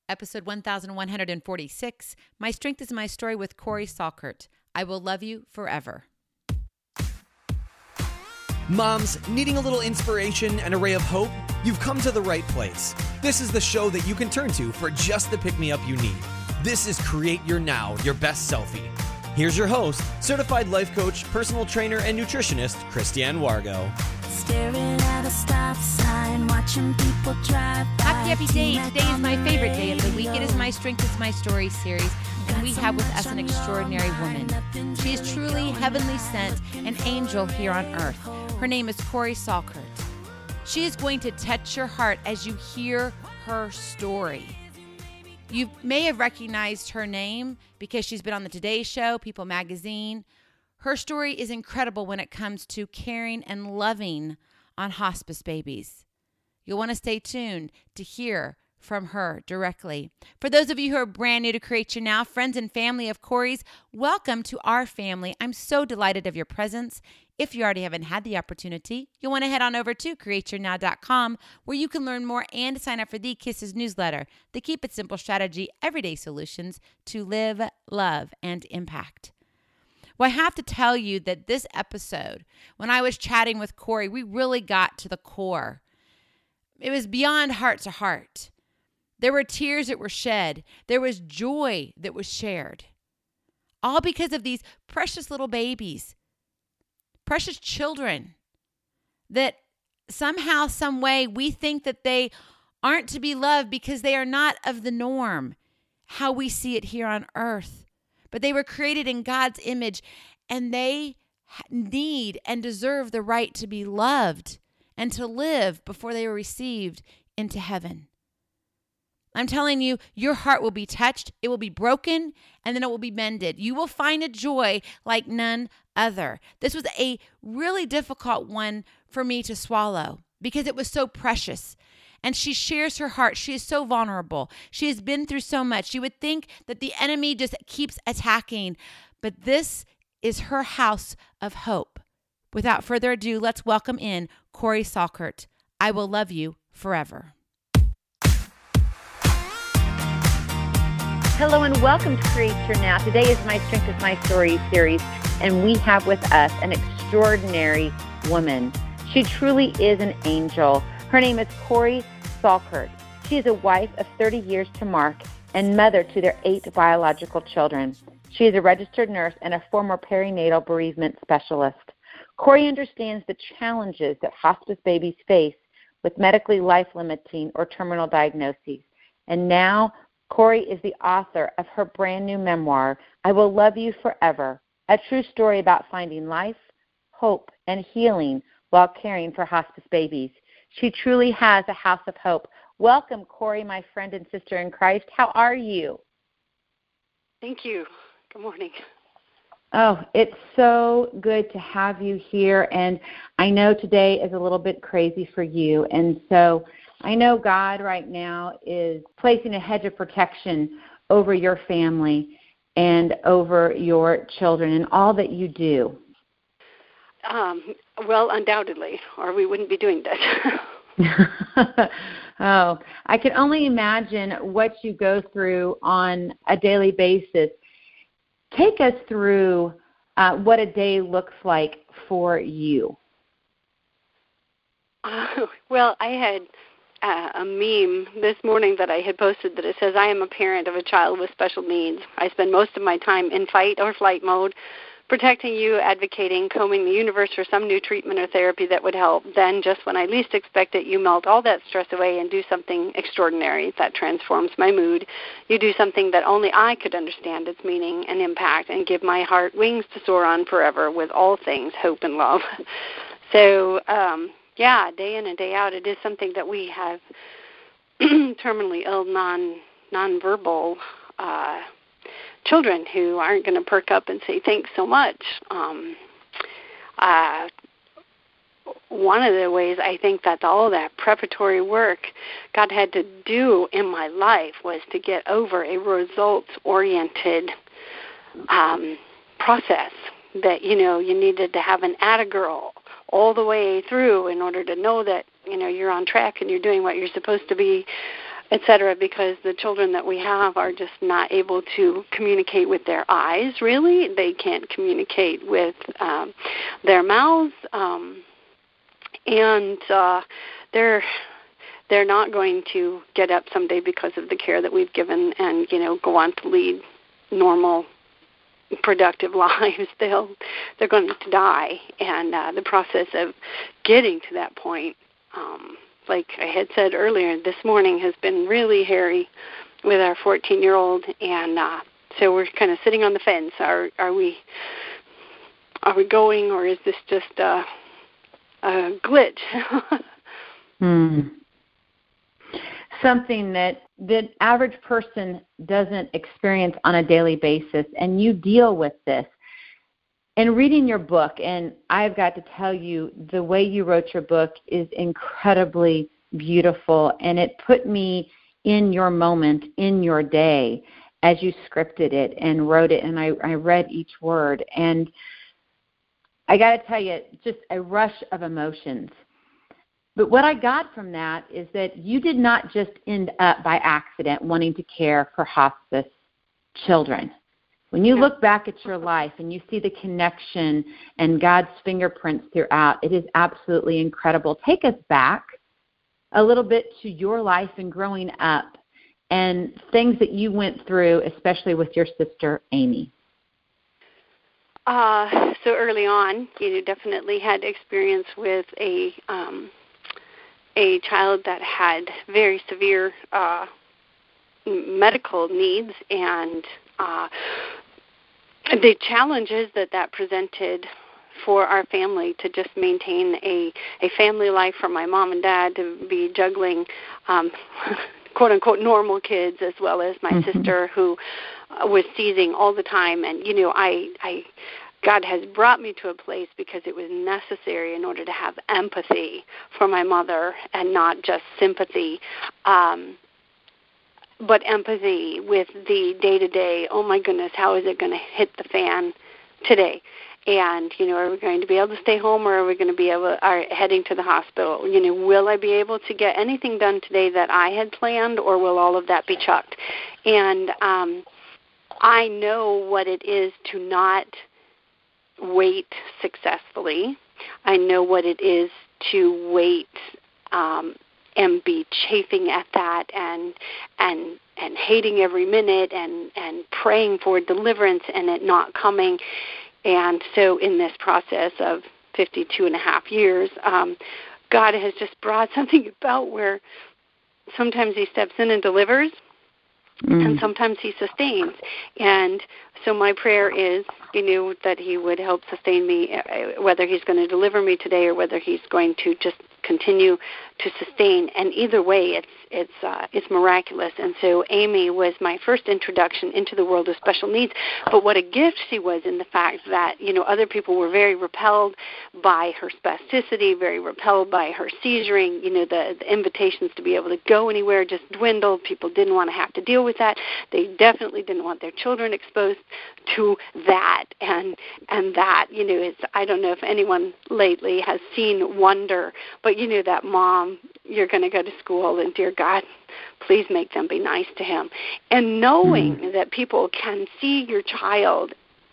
Episode 1146, My Strength is My Story with Corey Salkert. I will love you forever. Moms, needing a little inspiration and a ray of hope? You've come to the right place. This is the show that you can turn to for just the pick-me-up you need. This is Create Your Now, Your Best Selfie. Here's your host, certified life coach, personal trainer, and nutritionist, Christiane Wargo. Staring at a stop sign, watching people drive by. Happy day. Today is my favorite day of the week. It is My Strength is My Story series, and we have with us an extraordinary woman. She is truly heavenly sent, an angel here on earth. Her name is Corey Salkert. She is going to touch your heart as you hear her story. You may have recognized her name because she's been on the Today Show, People Magazine. Her story is incredible when it comes to caring and loving on hospice babies. You'll want to stay tuned to hear from her directly. For those of you who are brand new to Create Your Now, friends and family of Corey's, welcome to our family. I'm so delighted of your presence. If you already haven't had the opportunity, you'll want to head on over to createyournow.com where you can learn more and sign up for the Kisses newsletter, the Keep It Simple Strategy, everyday solutions to live, love, and impact. Well, I have to tell you that this episode, when I was chatting with Corey, we really got to the core. It was beyond heart to heart. There were tears that were shed. There was joy that was shared. All because of these precious little babies, precious children that somehow, some way, we think that they aren't to be loved because they are not of the norm, how we see it here on earth. But they were created in God's image, and they need and deserve the right to be loved and to live before they were received into heaven. I'm telling you, your heart will be touched, it will be broken, and then it will be mended. You will find a joy like none other. This was a really difficult one for me to swallow because it was so precious. And she shares her heart. She is so vulnerable. She has been through so much. You would think that the enemy just keeps attacking, but this is her house of hope. Without further ado, let's welcome in Corey Salkert. I will love you forever. Hello and welcome to Create Your Now. Today is My Strength is My Story series, and we have with us an extraordinary woman. She truly is an angel. Her name is Corey Salkert. She is a wife of 30 years to Mark and mother to their 8 biological children. She is a registered nurse and a former perinatal bereavement specialist. Corey understands the challenges that hospice babies face with medically life-limiting or terminal diagnoses. And now, Corey is the author of her brand new memoir, I Will Love You Forever, a true story about finding life, hope, and healing while caring for hospice babies. She truly has a house of hope. Welcome, Corey, my friend and sister in Christ. How are you? Thank you. Good morning. Oh, it's so good to have you here. And I know today is a little bit crazy for you. And so I know God right now is placing a hedge of protection over your family and over your children and all that you do. Well, undoubtedly, or we wouldn't be doing this. Oh, I can only imagine what you go through on a daily basis. Take us through what a day looks like for you. Well, I had a meme this morning that I had posted that it says, I am a parent of a child with special needs. I spend most of my time in fight or flight mode, protecting you, advocating, combing the universe for some new treatment or therapy that would help. Then, just when I least expect it, you melt all that stress away and do something extraordinary that transforms my mood. You do something that only I could understand its meaning and impact and give my heart wings to soar on forever with all things hope and love. So, day in and day out, it is something that we have terminally ill, nonverbal children who aren't going to perk up and say thanks so much. One of the ways I think that all that preparatory work God had to do in my life was to get over a results-oriented process that, you needed to have an atta-girl all the way through in order to know that, you're on track and you're doing what you're supposed to be et cetera, because the children that we have are just not able to communicate with their eyes, really. They can't communicate with their mouths, and they're not going to get up someday because of the care that we've given and, go on to lead normal, productive lives. They're going to die, and the process of getting to that point, like I had said earlier, this morning has been really hairy with our 14-year-old, and so we're kind of sitting on the fence. Are we going, or is this just a glitch? Something that the average person doesn't experience on a daily basis, and you deal with this. And reading your book, and I've got to tell you, the way you wrote your book is incredibly beautiful, and it put me in your moment, in your day, as you scripted it and wrote it, and I read each word. And I got to tell you, just a rush of emotions. But what I got from that is that you did not just end up by accident wanting to care for hospice children. When you look back at your life and you see the connection and God's fingerprints throughout, it is absolutely incredible. Take us back a little bit to your life and growing up and things that you went through, especially with your sister, Amy. So early on, definitely had experience with a child that had very severe medical needs, and the challenges that presented for our family to just maintain a family life for my mom and dad, to be juggling quote-unquote normal kids as well as my sister who was seizing all the time. And, God has brought me to a place because it was necessary in order to have empathy for my mother and not just sympathy, but empathy with the day-to-day, oh my goodness, how is it going to hit the fan today? And, are we going to be able to stay home, or are we going to be heading to the hospital? Will I be able to get anything done today that I had planned, or will all of that be chucked? And I know what it is to not wait successfully. I know what it is to wait and be chafing at that and hating every minute and praying for deliverance and it not coming. And so in this process of 52 and a half years, God has just brought something about where sometimes he steps in and delivers, and sometimes he sustains. And so my prayer is, that he would help sustain me, whether he's going to deliver me today or whether he's going to just continue to sustain. And either way, it's miraculous. And so Amy was my first introduction into the world of special needs. But what a gift she was in the fact that, other people were very repelled by her spasticity, very repelled by her seizuring. The invitations to be able to go anywhere just dwindled. People didn't want to have to deal with that. They definitely didn't want their children exposed to that. And that, is, I don't know if anyone lately has seen Wonder, but that mom, you're going to go to school, and dear God, please make them be nice to him. And knowing that people can see your child,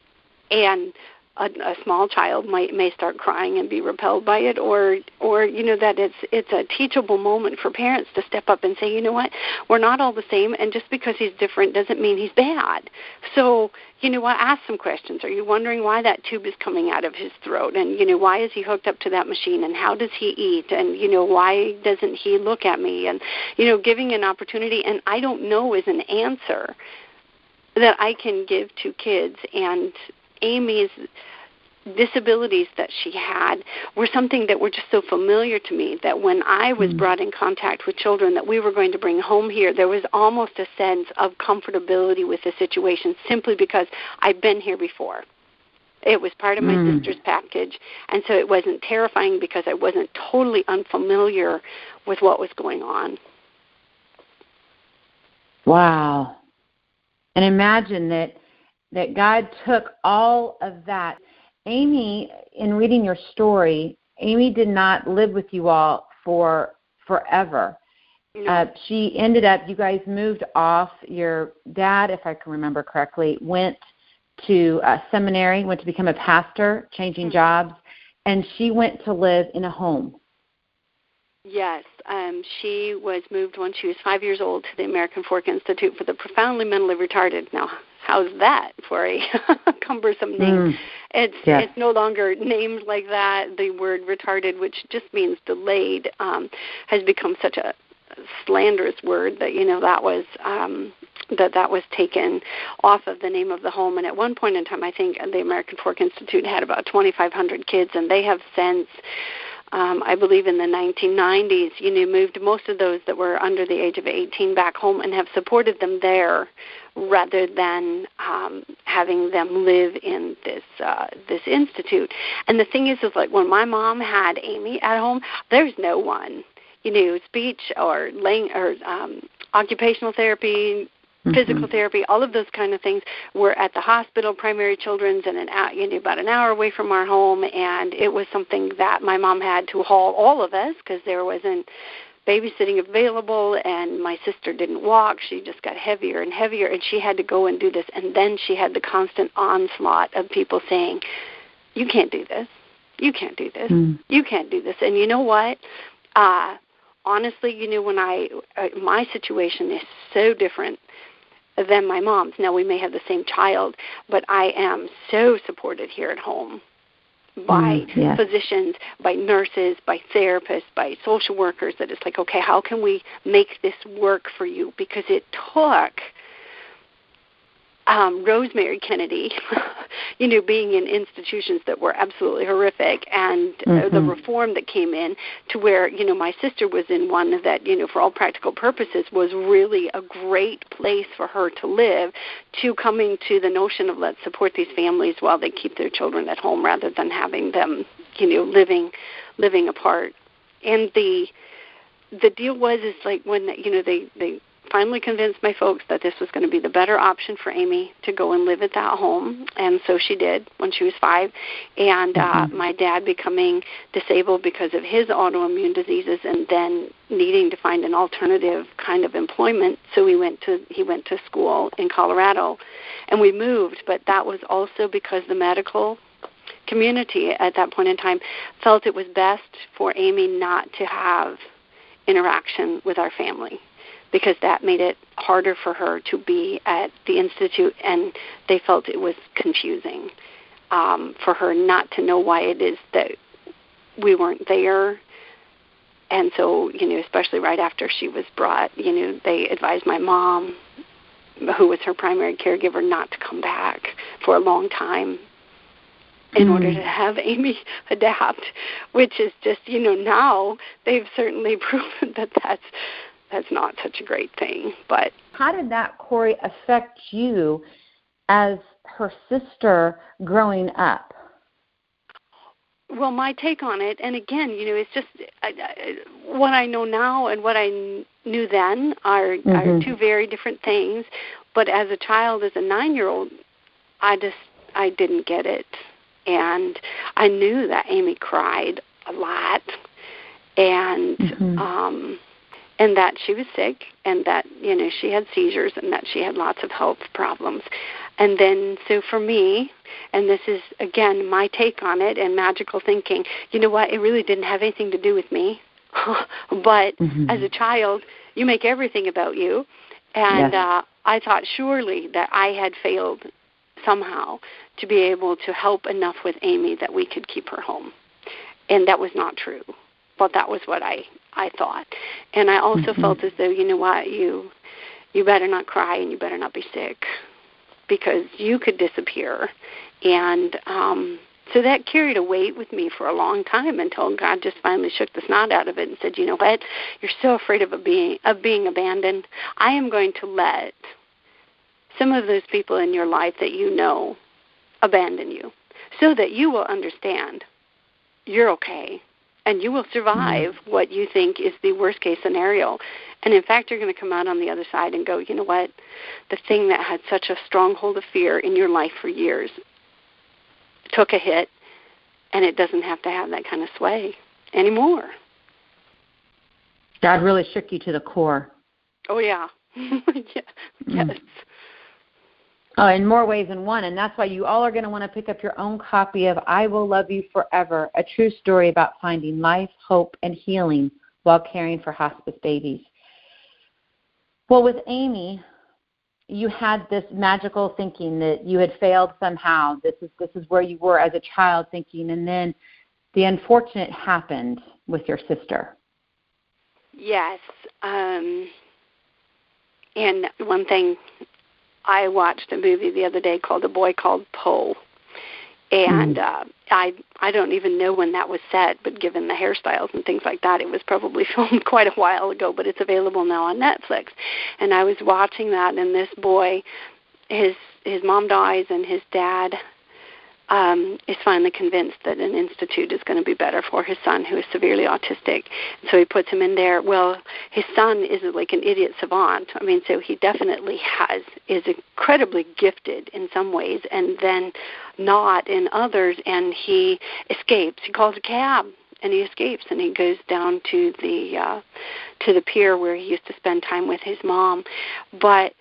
and a small child may start crying and be repelled by it, or that it's a teachable moment for parents to step up and say, what, we're not all the same, and just because he's different doesn't mean he's bad. So, ask some questions. Are you wondering why that tube is coming out of his throat? And, why is he hooked up to that machine? And how does he eat? And, why doesn't he look at me? And, giving an opportunity, and I don't know is an answer that I can give to kids. And Amy's disabilities that she had were something that were just so familiar to me that when I was brought in contact with children that we were going to bring home here, there was almost a sense of comfortability with the situation simply because I'd been here before. It was part of my sister's package, and so it wasn't terrifying because I wasn't totally unfamiliar with what was going on. Wow. And imagine that God took all of that. Amy, in reading your story, Amy did not live with you all for forever. She ended up, you guys moved off. Your dad, if I can remember correctly, went to a seminary, went to become a pastor, changing jobs, and she went to live in a home. Yes. She was moved when she was 5 years old to the American Fork Institute for the Profoundly Mentally Retarded. Now, how's that for a cumbersome name? It's no longer named like that. The word retarded, which just means delayed, has become such a slanderous word that that was taken off of the name of the home. And at one point in time, I think the American Fork Institute had about 2,500 kids, and they have since, I believe in the 1990s, moved most of those that were under the age of 18 back home and have supported them there rather than having them live in this institute. And the thing is like when my mom had Amy at home, there's no one. Speech or occupational therapy, physical therapy, all of those kind of things were at the hospital, Primary Children's, and about an hour away from our home. And it was something that my mom had to haul all of us because there wasn't babysitting available, and my sister didn't walk. She just got heavier and heavier, and she had to go and do this. And then she had the constant onslaught of people saying, "You can't do this. You can't do this. You can't do this." And you know what? Honestly, when my situation is so different than my mom's. Now, we may have the same child, but I am so supported here at home by physicians, by nurses, by therapists, by social workers, that it's like, okay, how can we make this work for you? Because it took Rosemary Kennedy, being in institutions that were absolutely horrific, and the reform that came in to where, my sister was in one that, for all practical purposes was really a great place for her to live, to coming to the notion of let's support these families while they keep their children at home rather than having them, living apart. And the deal was like when, they finally convinced my folks that this was going to be the better option for Amy to go and live at that home, and so she did when she was 5. And my dad becoming disabled because of his autoimmune diseases, and then needing to find an alternative kind of employment, so he went to school in Colorado, and we moved. But that was also because the medical community at that point in time felt it was best for Amy not to have interaction with our family, because that made it harder for her to be at the institute, and they felt it was confusing for her not to know why it is that we weren't there. And so, especially right after she was brought, they advised my mom, who was her primary caregiver, not to come back for a long time in order to have Amy adapt, which is just, now they've certainly proven that that's not such a great thing. But how did that, Corey, affect you as her sister growing up? Well, my take on it, and again, it's just what I know now and what I knew then are two very different things. But as a child, as a 9-year-old, I didn't get it. And I knew that Amy cried a lot, and and that she was sick, and that, she had seizures, and that she had lots of health problems. And then, so for me, and this is, again, my take on it and magical thinking, you know what, it really didn't have anything to do with me. But as a child, you make everything about you. And I thought surely that I had failed somehow to be able to help enough with Amy that we could keep her home. And that was not true. But that was what I thought. And I also felt as though, you know what, you better not cry and you better not be sick, because you could disappear. And so that carried a weight with me for a long time until God just finally shook the snot out of it and said, you know what, you're so afraid of being abandoned. I am going to let some of those people in your life that you know abandon you, so that you will understand you're okay and you will survive what you think is the worst case scenario. And in fact, you're going to come out on the other side and go, you know what, the thing that had such a stronghold of fear in your life for years took a hit, and it doesn't have to have that kind of sway anymore. God really shook you to the core. Oh, yeah. Yes. Oh, in more ways than one. And that's why you all are going to want to pick up your own copy of I Will Love You Forever, a true story about finding life, hope, and healing while caring for hospice babies. Well, with Amy, you had this magical thinking that you had failed somehow. This is where you were as a child thinking, and then the unfortunate happened with your sister. Yes. And one thing, I watched a movie the other day called A Boy Called Poe. And I don't even know when that was set, but given the hairstyles and things like that, it was probably filmed quite a while ago, but it's available now on Netflix. And I was watching that, and this boy, his mom dies, and his dad is finally convinced that an institute is going to be better for his son, who is severely autistic. So he puts him in there. Well, his son is like an idiot savant. I mean, so he definitely is incredibly gifted in some ways, and then not in others, and he escapes. He calls a cab, and he escapes, and he goes down to the pier where he used to spend time with his mom. But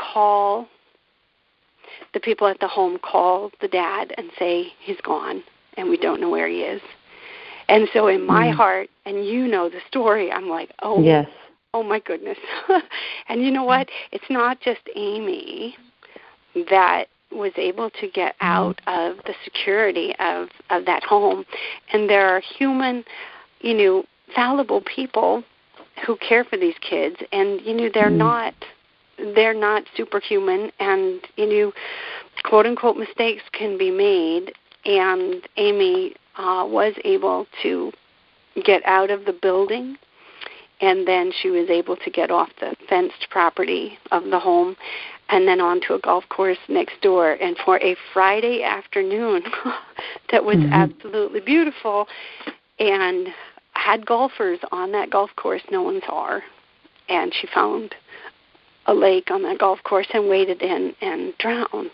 the people at the home call the dad and say he's gone and we don't know where he is. And so in my heart, and you know the story, I'm like, oh, yes. Oh my goodness. And you know what? It's not just Amy that was able to get out of the security of that home. And there are human, fallible people who care for these kids, and, they're not superhuman, and, quote-unquote mistakes can be made, and Amy was able to get out of the building, and then she was able to get off the fenced property of the home and then onto a golf course next door. And for a Friday afternoon that was absolutely beautiful and had golfers on that golf course no one saw her, and she found a lake on that golf course and waded in and drowned.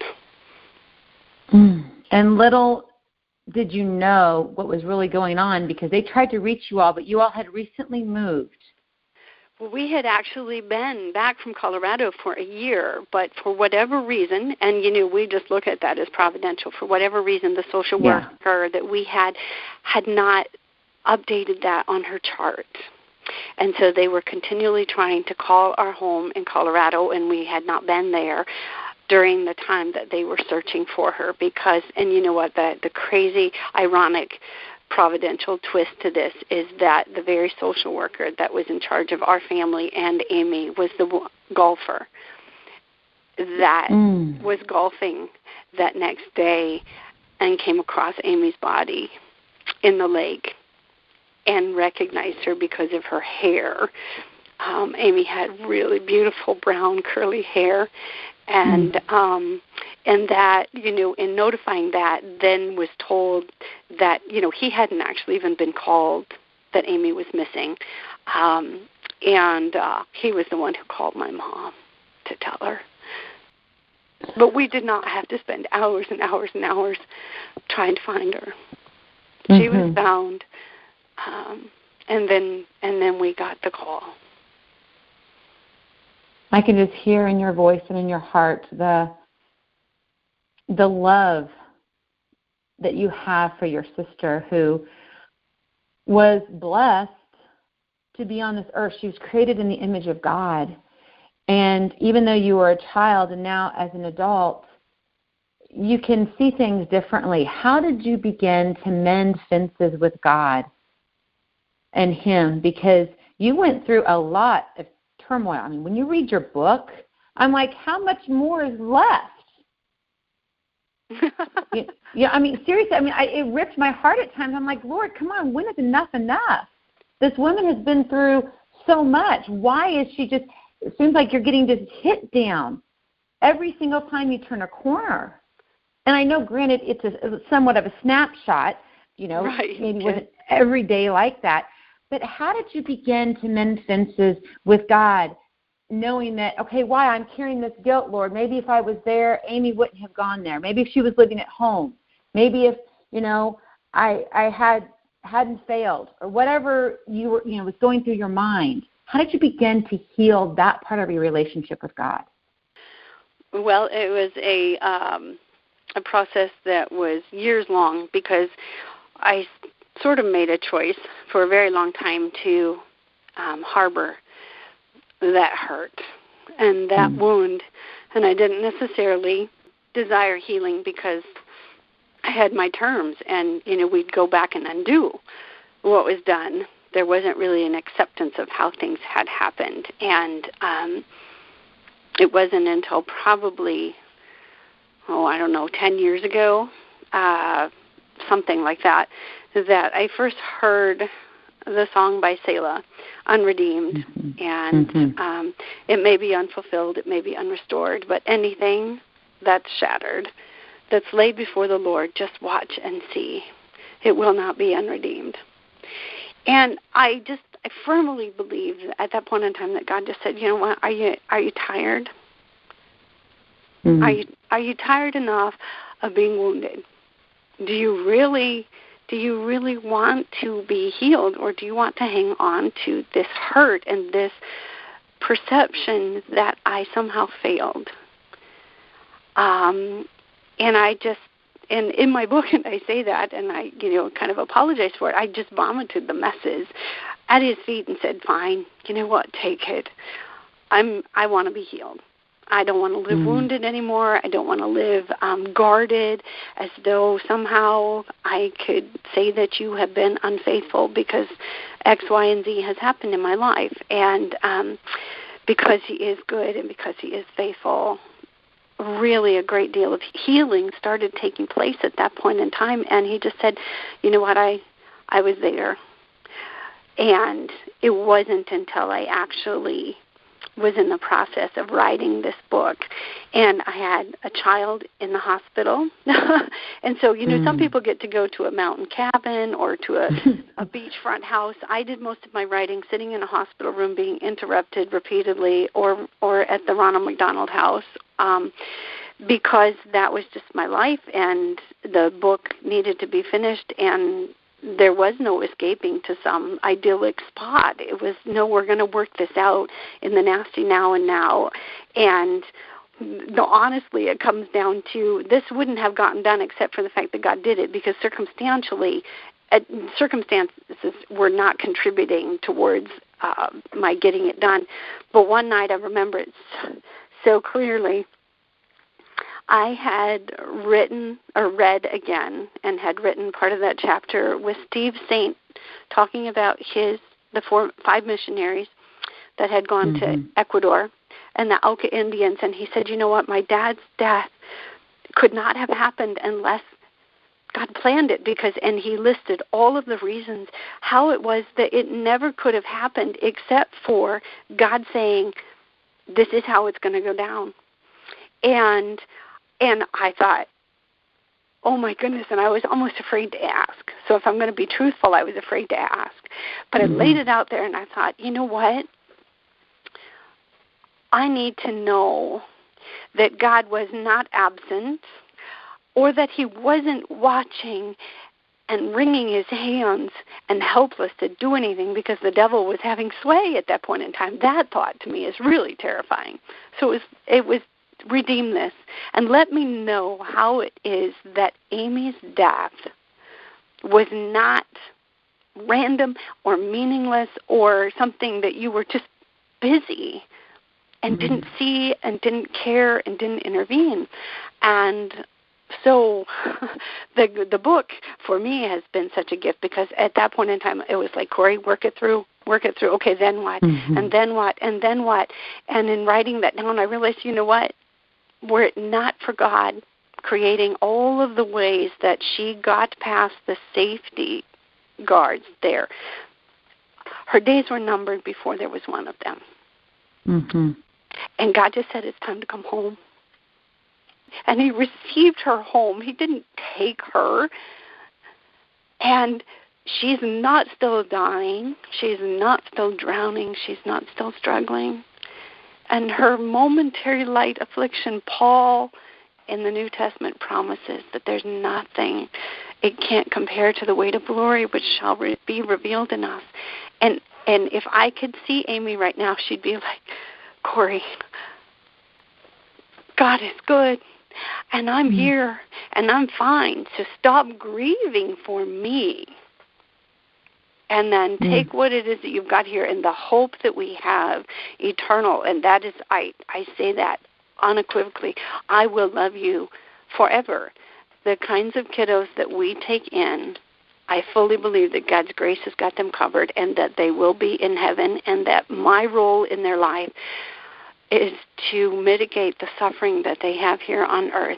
And little did you know what was really going on, because they tried to reach you all, but you all had recently moved. Well, we had actually been back from Colorado for a year, but for whatever reason, and we just look at that as providential, for whatever reason, the social worker that we had not updated that on her chart. And so they were continually trying to call our home in Colorado, and we had not been there during the time that they were searching for her, because, and you know what, the crazy, ironic, providential twist to this is that the very social worker that was in charge of our family and Amy was the golfer that was golfing that next day and came across Amy's body in the lake and recognized her because of her hair. Amy had really beautiful brown curly hair, and that, in notifying that, then was told that, he hadn't actually even been called that Amy was missing, and he was the one who called my mom to tell her. But we did not have to spend hours and hours and hours trying to find her. She was found, and then we got the call. I can just hear in your voice and in your heart the love that you have for your sister, who was blessed to be on this earth. She was created in the image of God. And even though you were a child and now as an adult, you can see things differently. How did you begin to mend fences with God and Him? Because you went through a lot of turmoil. I mean, when you read your book, I'm like, how much more is left? I mean, seriously, it ripped my heart at times. I'm like, Lord, come on, when is enough? This woman has been through so much. Why is she just, it seems like you're getting just hit down every single time you turn a corner. And I know, granted, it's somewhat of a snapshot, right. Maybe wasn't every day like that. But how did you begin to mend fences with God, knowing that, okay, why I'm carrying this guilt, Lord? Maybe if I was there, Amy wouldn't have gone there. Maybe if she was living at home. Maybe if, I hadn't failed, or whatever you were, was going through your mind. How did you begin to heal that part of your relationship with God? Well, it was a process that was years long, because I sort of made a choice for a very long time to harbor that hurt and that wound, and I didn't necessarily desire healing because I had my terms, and we'd go back and undo what was done. There wasn't really an acceptance of how things had happened, and it wasn't until probably 10 years ago, something like that, that I first heard the song by Selah, Unredeemed, and it may be unfulfilled, it may be unrestored, but anything that's shattered, that's laid before the Lord, just watch and see. It will not be unredeemed. And I firmly believe at that point in time that God just said, you know what, are you tired? Are you tired enough of being wounded? Do you really want to be healed, or do you want to hang on to this hurt and this perception that I somehow failed? And I just, and in my book, and I say that, and I, kind of apologize for it, I just vomited the messes at his feet and said, fine, you know what, take it. I want to be healed. I don't want to live wounded anymore. I don't want to live guarded, as though somehow I could say that you have been unfaithful because X, Y, and Z has happened in my life. And because he is good and because he is faithful, really a great deal of healing started taking place at that point in time. And he just said, you know what, I was there. And it wasn't until I actually was in the process of writing this book, and I had a child in the hospital. And so, some people get to go to a mountain cabin or to a beachfront house. I did most of my writing sitting in a hospital room, being interrupted repeatedly, or at the Ronald McDonald House, because that was just my life, and the book needed to be finished, and there was no escaping to some idyllic spot. It was, no, we're going to work this out in the nasty now and now. And honestly, it comes down to, this wouldn't have gotten done except for the fact that God did it, because circumstances were not contributing towards my getting it done. But one night, I remember it so clearly, I had written or read again and had written part of that chapter with Steve Saint, talking about the 5 missionaries that had gone to Ecuador and the Auca Indians. And he said, you know what, my dad's death could not have happened unless God planned it, and he listed all of the reasons how it was that it never could have happened except for God saying, this is how it's going to go down. And I thought, oh my goodness, and I was almost afraid to ask. So if I'm going to be truthful, I was afraid to ask. But I laid it out there, and I thought, you know what? I need to know that God was not absent, or that he wasn't watching and wringing his hands and helpless to do anything because the devil was having sway at that point in time. That thought to me is really terrifying. So it was redeem this, and let me know how it is that Amy's death was not random or meaningless or something that you were just busy and didn't see and didn't care and didn't intervene. And so the book for me has been such a gift, because at that point in time it was like, Corey, work it through. Okay, then what? And then what? And then what? And in writing that down, I realized, you know what? Were it not for God creating all of the ways that she got past the safety guards there, her days were numbered before there was one of them. And God just said, it's time to come home. And he received her home. He didn't take her. And she's not still dying. She's not still drowning. She's not still struggling. And her momentary light affliction, Paul in the New Testament promises that there's nothing, it can't compare to the weight of glory which shall be revealed in us. And And if I could see Amy right now, she'd be like, Corey, God is good, and I'm here, and I'm fine, so stop grieving for me. And then take what it is that you've got here and the hope that we have eternal. And that is, I say that unequivocally, I will love you forever. The kinds of kiddos that we take in, I fully believe that God's grace has got them covered and that they will be in heaven, and that my role in their life is to mitigate the suffering that they have here on earth.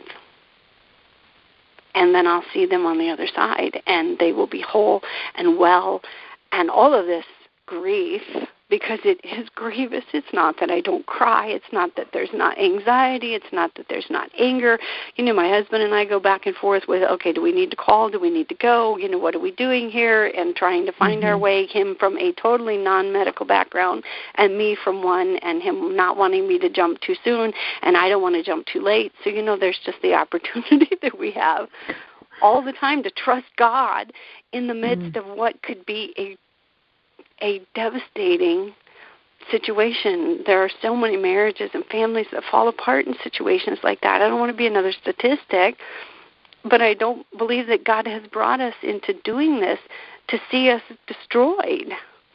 And then I'll see them on the other side, and they will be whole and well. And all of this grief, because it is grievous, it's not that I don't cry, it's not that there's not anxiety, it's not that there's not anger. You know, my husband and I go back and forth with, okay, do we need to call, do we need to go, you know, what are we doing here, and trying to find our way, him from a totally non-medical background and me from one, and him not wanting me to jump too soon, and I don't want to jump too late. So, you know, there's just the opportunity that we have all the time to trust God in the midst of what could be a devastating situation. There are so many marriages and families that fall apart in situations like that. I don't want to be another statistic, but I don't believe that God has brought us into doing this to see us destroyed.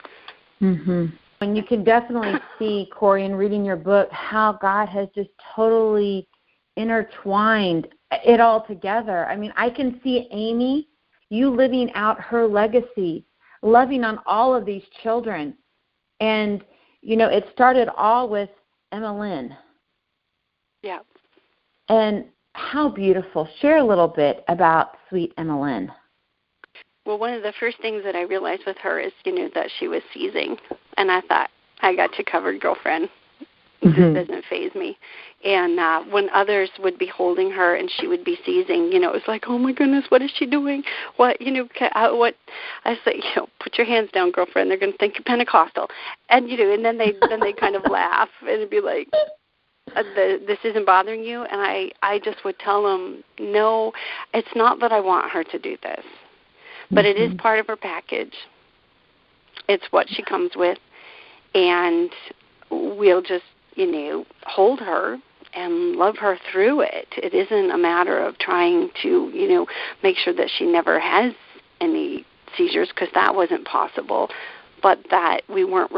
And you can definitely see, Corey, in reading your book, how God has just totally intertwined it all together. I mean, I can see Amy, you living out her legacy, loving on all of these children. And, you know, it started all with Emma Lynn. Yeah. And how beautiful. Share a little bit about sweet Emma Lynn. Well, one of the first things that I realized with her is, you know, that she was seizing. And I thought, I got you covered, girlfriend. This doesn't faze me. And when others would be holding her and she would be seizing, you know, it was like, oh my goodness, what is she doing? What, you know, what? I say, you know, put your hands down, girlfriend. They're going to think you're Pentecostal. And, you know, and then they kind of laugh and it'd be like, this isn't bothering you? And I just would tell them, no, it's not that I want her to do this, but it is part of her package. It's what she comes with, and we'll just, you know, hold her and love her through it. It isn't a matter of trying to, you know, make sure that she never has any seizures, because that wasn't possible, but that we weren't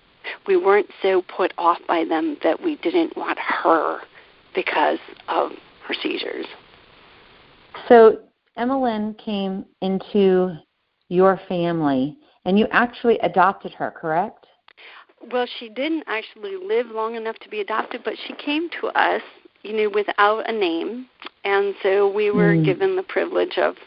so put off by them that we didn't want her because of her seizures. So Emma Lynn came into your family, and you actually adopted her, correct? Well, she didn't actually live long enough to be adopted, but she came to us, you know, without a name, and so we were given the privilege of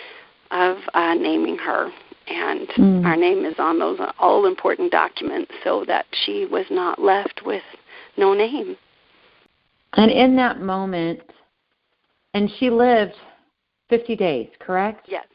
naming her, and our name is on those all-important documents so that she was not left with no name. And in that moment, and she lived 50 days, correct? Yes.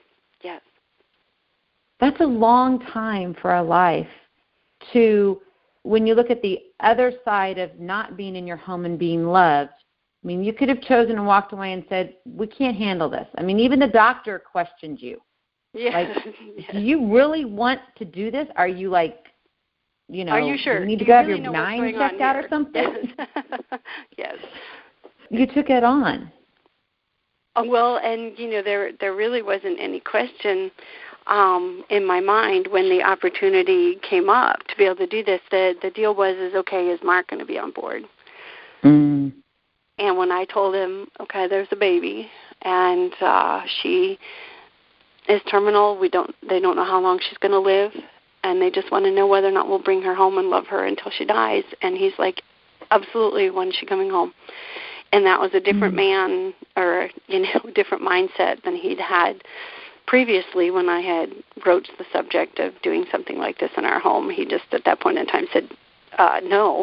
That's a long time for a life to, when you look at the other side of not being in your home and being loved. I mean, you could have chosen and walked away and said, we can't handle this. I mean, even the doctor questioned you. Yes. Like, do you really want to do this? Are you like, you know, are you sure? You need to do go you have your 9 checked out or something? Yes. You took it on. Well, and, you know, there really wasn't any question in my mind when the opportunity came up to be able to do this. The deal was, okay, is Mark going to be on board? And when I told him, okay, there's a baby, and she is terminal, they don't know how long she's going to live, and they just want to know whether or not we'll bring her home and love her until she dies. And he's like, absolutely, when's she coming home? And that was a different man, or, you know, different mindset than he'd had previously when I had broached the subject of doing something like this in our home. He just at that point in time said, no,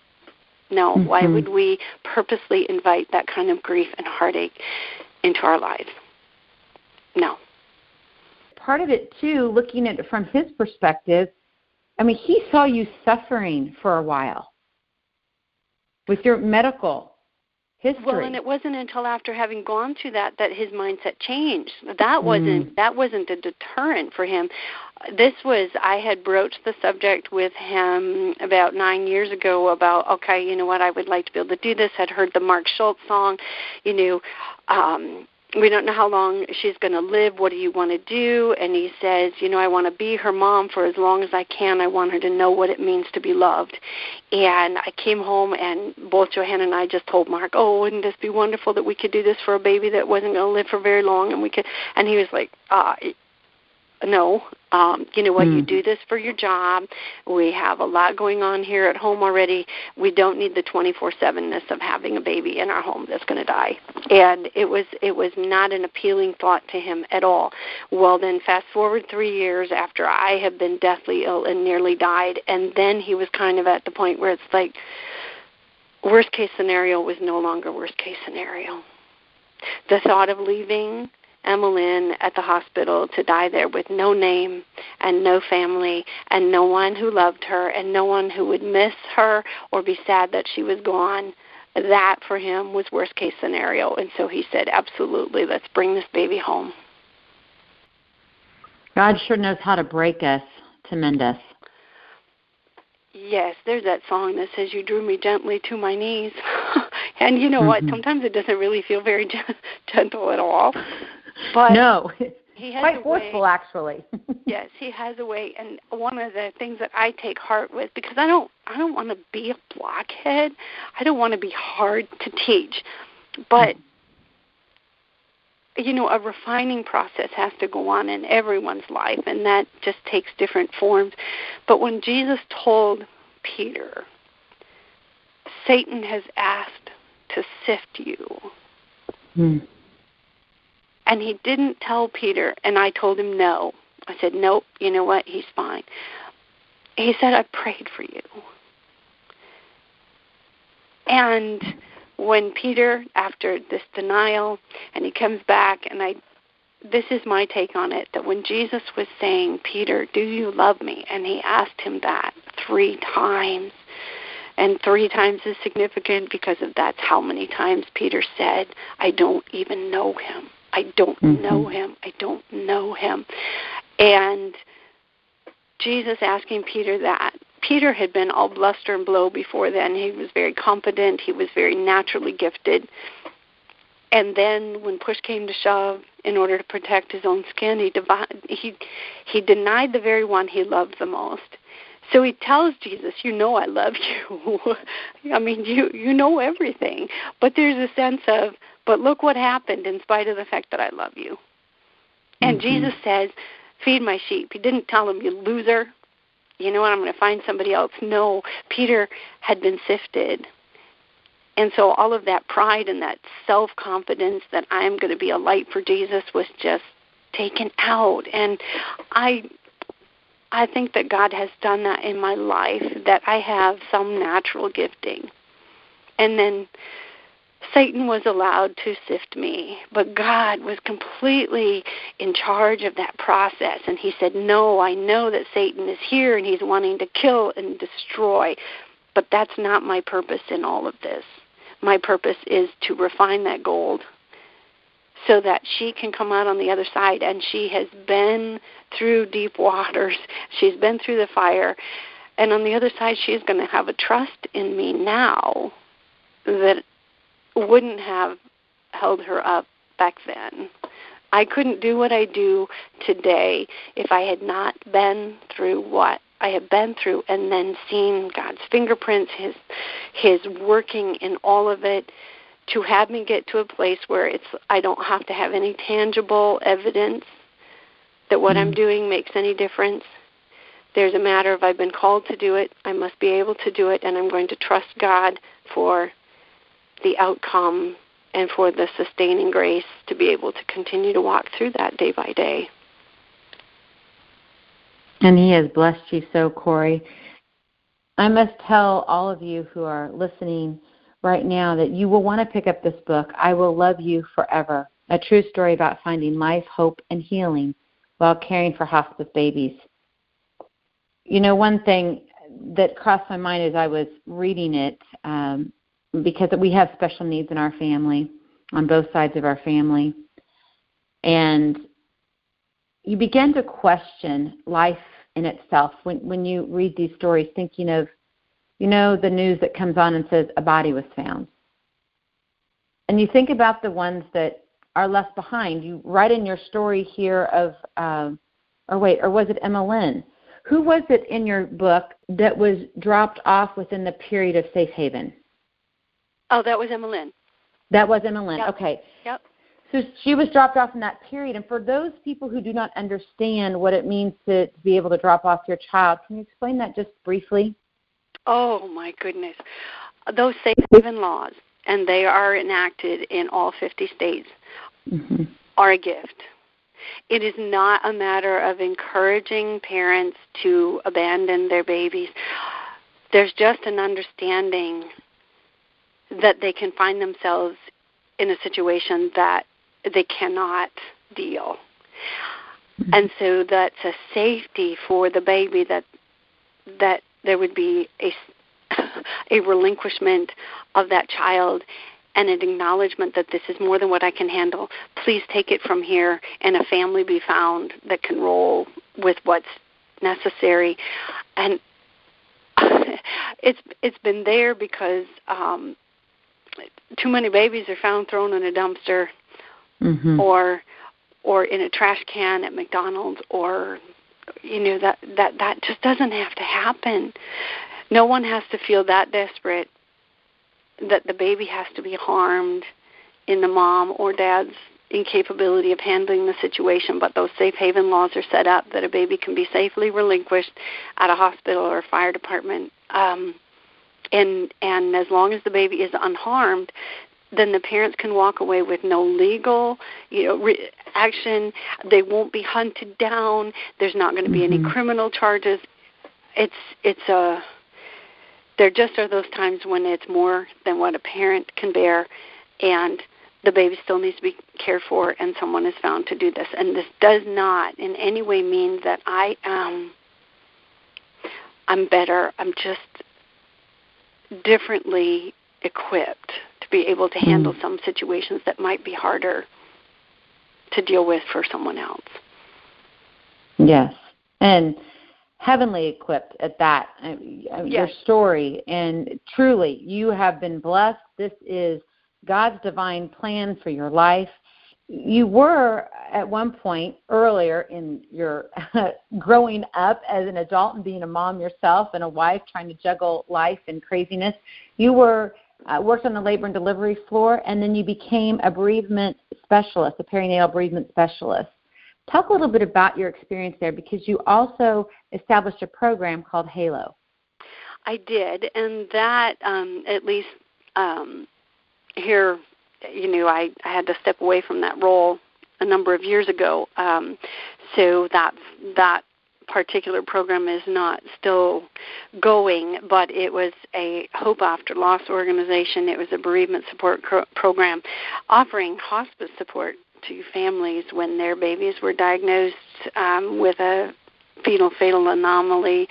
why would we purposely invite that kind of grief and heartache into our lives? No. Part of it, too, looking at it from his perspective, I mean, he saw you suffering for a while with your medical history. Well, and it wasn't until after having gone through that his mindset changed. That wasn't a deterrent for him. I had broached the subject with him about 9 years ago about, okay, you know what, I would like to be able to do this. I'd heard the Mark Schultz song, we don't know how long she's going to live. What do you want to do? And he says, I want to be her mom for as long as I can. I want her to know what it means to be loved. And I came home, and both Johanna and I just told Mark, oh, wouldn't this be wonderful that we could do this for a baby that wasn't going to live for very long? And he was like, no, you do this for your job. We have a lot going on here at home already. We don't need the 24/7-ness of having a baby in our home that's going to die. And it was not an appealing thought to him at all. Well, then fast forward 3 years after I have been deathly ill and nearly died, and then he was kind of at the point where it's like worst case scenario was no longer worst case scenario. The thought of leaving Emmeline at the hospital to die there with no name and no family and no one who loved her and no one who would miss her or be sad that she was gone, that for him was worst case scenario. And so he said, absolutely, let's bring this baby home. God sure knows how to break us to mend us. Yes, there's that song that says, you drew me gently to my knees. And you know what? Sometimes it doesn't really feel very gentle at all. But no, he has quite forceful, actually. Yes, he has a way. And one of the things that I take heart with, because I don't want to be a blockhead. I don't want to be hard to teach. But, a refining process has to go on in everyone's life, and that just takes different forms. But when Jesus told Peter, Satan has asked to sift you. And he didn't tell Peter, and I told him no. I said, nope, you know what, he's fine. He said, I prayed for you. And when Peter, after this denial, and he comes back, and this is my take on it, that when Jesus was saying, Peter, do you love me? And he asked him that 3 times. And 3 times is significant because that's how many times Peter said, I don't even know him. I don't know him. I don't know him. And Jesus asking Peter that. Peter had been all bluster and blow before then. He was very confident. He was very naturally gifted. And then when push came to shove, in order to protect his own skin, he denied the very one he loved the most. So he tells Jesus, I love you. I mean, you know everything. But there's a sense of, but look what happened in spite of the fact that I love you. And Jesus says, feed my sheep. He didn't tell him, you loser. You know what, I'm going to find somebody else. No, Peter had been sifted. And so all of that pride and that self-confidence that I'm going to be a light for Jesus was just taken out. And I think that God has done that in my life, that I have some natural gifting. And then Satan was allowed to sift me, but God was completely in charge of that process. And he said, no, I know that Satan is here and he's wanting to kill and destroy, but that's not my purpose in all of this. My purpose is to refine that gold so that she can come out on the other side. And she has been through deep waters. She's been through the fire. And on the other side, she's going to have a trust in me now that wouldn't have held her up back then. I couldn't do what I do today if I had not been through what I have been through and then seen God's fingerprints, his working in all of it, to have me get to a place where I don't have to have any tangible evidence that what I'm doing makes any difference. There's a matter of I've been called to do it, I must be able to do it, and I'm going to trust God for the outcome and for the sustaining grace to be able to continue to walk through that day by day. And he has blessed you so, Corey. I must tell all of you who are listening right now that you will want to pick up this book, I Will Love You Forever, a true story about finding life, hope, and healing while caring for hospice babies. One thing that crossed my mind as I was reading it, because we have special needs in our family, on both sides of our family. And you begin to question life in itself when you read these stories, thinking of, the news that comes on and says a body was found. And you think about the ones that are left behind. You write in your story here of, or was it Emma Lynn? Who was it in your book that was dropped off within the period of safe haven? Oh, that was Emma Lynn. That was Emma Lynn. Yep. Okay. Yep. So she was dropped off in that period. And for those people who do not understand what it means to be able to drop off your child, can you explain that just briefly? Oh, my goodness. Those safe haven laws, and they are enacted in all 50 states, are a gift. It is not a matter of encouraging parents to abandon their babies. There's just an understanding that they can find themselves in a situation that they cannot deal. And so that's a safety for the baby that there would be a relinquishment of that child and an acknowledgement that this is more than what I can handle. Please take it from here, and a family be found that can roll with what's necessary. And it's been there because too many babies are found thrown in a dumpster or in a trash can at McDonald's, or that just doesn't have to happen. No one has to feel that desperate that the baby has to be harmed in the mom or dad's incapability of handling the situation, but those safe haven laws are set up that a baby can be safely relinquished at a hospital or a fire department. And as long as the baby is unharmed, then the parents can walk away with no legal, action. They won't be hunted down. There's not going to be any criminal charges. There just are those times when it's more than what a parent can bear, and the baby still needs to be cared for, and someone is found to do this. And this does not in any way mean that I'm better. I'm just differently equipped to be able to handle some situations that might be harder to deal with for someone else. Yes. And heavenly equipped at that. Yes. Your story, and truly, you have been blessed. This is God's divine plan for your life. You were, at one point earlier in your growing up as an adult and being a mom yourself and a wife trying to juggle life and craziness, you were worked on the labor and delivery floor, and then you became a bereavement specialist, a perinatal bereavement specialist. Talk a little bit about your experience there, because you also established a program called HALO. I did, and that at least here, I had to step away from that role a number of years ago. So that particular program is not still going, but it was a Hope After Loss organization. It was a bereavement support program offering hospice support to families when their babies were diagnosed with a fetal fatal anomaly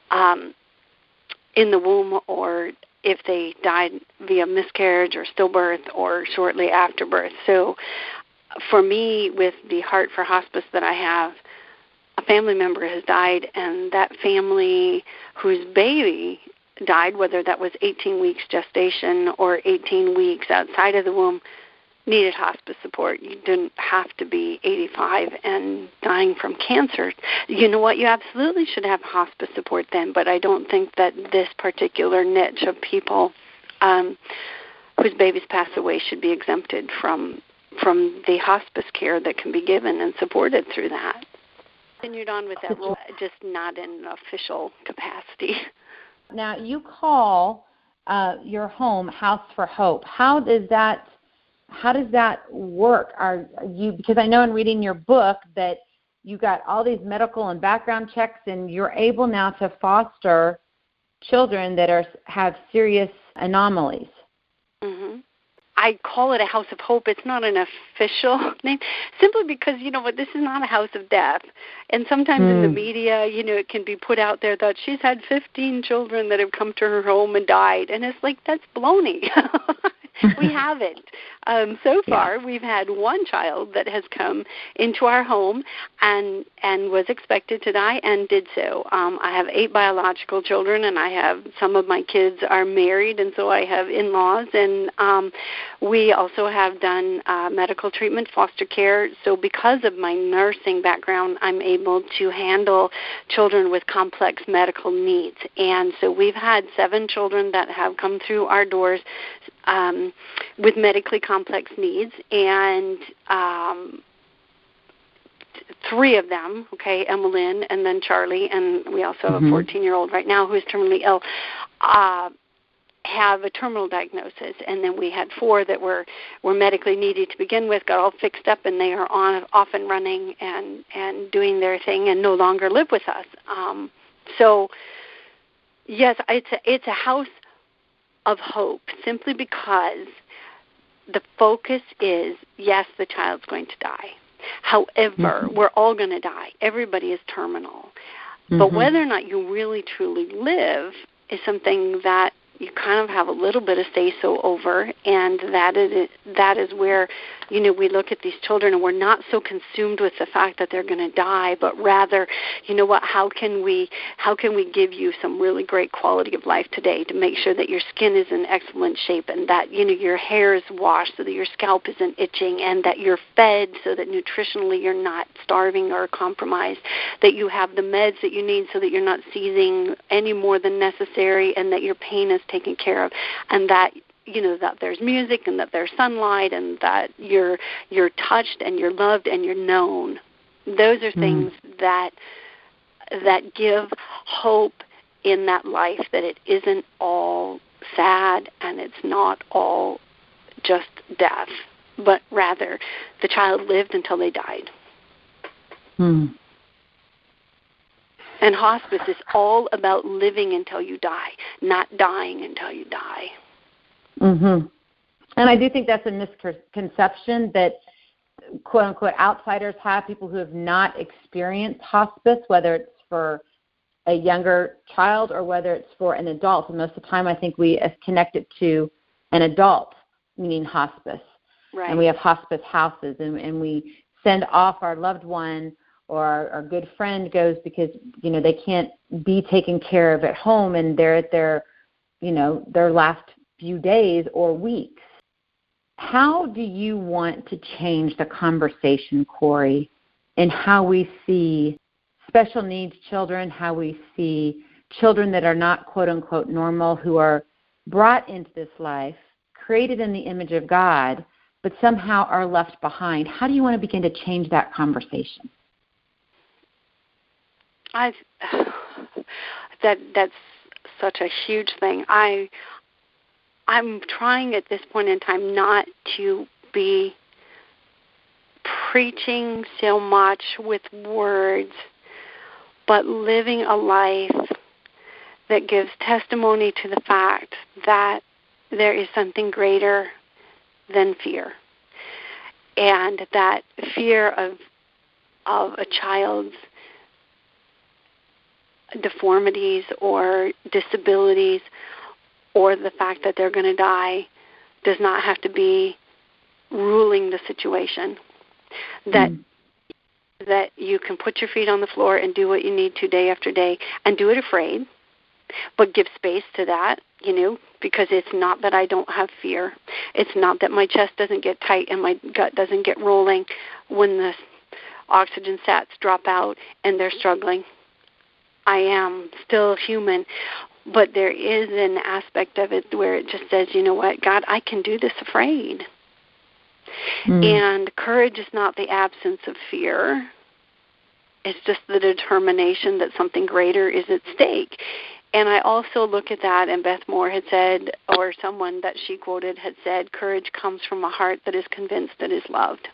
in the womb, or if they died via miscarriage or stillbirth or shortly after birth. So for me, with the Heart for Hospice that I have, a family member has died, and that family whose baby died, whether that was 18 weeks gestation or 18 weeks outside of the womb, needed hospice support. You didn't have to be 85 and dying from cancer. You know what? You absolutely should have hospice support then, but I don't think that this particular niche of people whose babies pass away should be exempted from the hospice care that can be given and supported through that. Continued on with that role, just not in an official capacity. Now, you call your home House for Hope. How does that work? Because I know in reading your book that you got all these medical and background checks, and you're able now to foster children that have serious anomalies. I call it a house of hope. It's not an official name, simply because, this is not a house of death. And sometimes in the media, it can be put out there that she's had 15 children that have come to her home and died. And it's like, that's baloney. We haven't. So far, we've had one child that has come into our home and was expected to die and did so. I have 8 biological children, and I have some of my kids are married, and so I have in-laws. And we also have done medical treatment, foster care. So because of my nursing background, I'm able to handle children with complex medical needs. And so we've had 7 children that have come through our doors with medically complex needs, and 3 of them, Emmeline and then Charlie, and we also have a 14-year-old right now who is terminally ill, have a terminal diagnosis. And then we had 4 that were medically needy to begin with, got all fixed up, and they are off and running and doing their thing and no longer live with us. So, yes, it's a house of hope, simply because the focus is, yes, the child's going to die. However, we're all going to die. Everybody is terminal. But whether or not you really, truly live is something that you kind of have a little bit of say-so over, and that is where, we look at these children and we're not so consumed with the fact that they're going to die, but rather, how can we give you some really great quality of life today to make sure that your skin is in excellent shape, and that, your hair is washed so that your scalp isn't itching, and that you're fed so that nutritionally you're not starving or compromised, that you have the meds that you need so that you're not seizing any more than necessary, and that your pain is taken care of, and that that there's music, and that there's sunlight, and that you're touched and you're loved and you're known. Those are things that give hope in that life, that it isn't all sad and it's not all just death, but rather the child lived until they died. And hospice is all about living until you die, not dying until you die. And I do think that's a misconception that, quote-unquote, outsiders have, people who have not experienced hospice, whether it's for a younger child or whether it's for an adult. And most of the time I think we connect it to an adult, meaning hospice. Right. And we have hospice houses, and we send off our loved one, or our good friend goes because, they can't be taken care of at home, and they're at their last few days or weeks. How do you want to change the conversation, Corey, in how we see special needs children, how we see children that are not, quote-unquote, normal, who are brought into this life, created in the image of God, but somehow are left behind? How do you want to begin to change that conversation? That's such a huge thing. I'm trying at this point in time not to be preaching so much with words, but living a life that gives testimony to the fact that there is something greater than fear, and that fear of a child's deformities or disabilities, or the fact that they're going to die, does not have to be ruling the situation. That you can put your feet on the floor and do what you need to day after day, and do it afraid, but give space to that, because it's not that I don't have fear. It's not that my chest doesn't get tight and my gut doesn't get rolling when the oxygen sats drop out and they're struggling. I am still human. But there is an aspect of it where it just says, you know what, God, I can do this afraid. And courage is not the absence of fear. It's just the determination that something greater is at stake. And I also look at that, and Beth Moore had said, or someone that she quoted had said, courage comes from a heart that is convinced that is loved.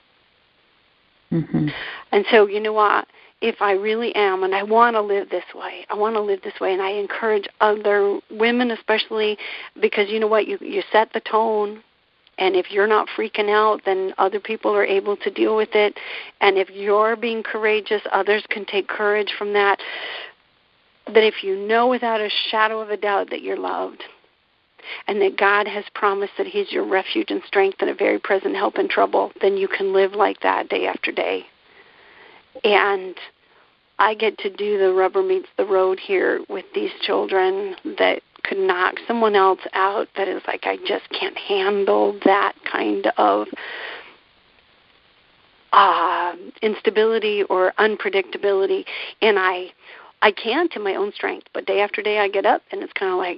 And so, you know what? If I really am, and I want to live this way, and I encourage other women especially, because you know what, you set the tone, And if you're not freaking out, then other people are able to deal with it. And if you're being courageous, others can take courage from that. That if you know without a shadow of a doubt that you're loved, and that God has promised that He's your refuge and strength and a very present help in trouble, then you can live like that day after day. And I get to do the rubber meets the road here with these children that could knock someone else out that is like, I just can't handle that kind of instability or unpredictability. And I can't in my own strength, but day after day I get up and it's kind of like,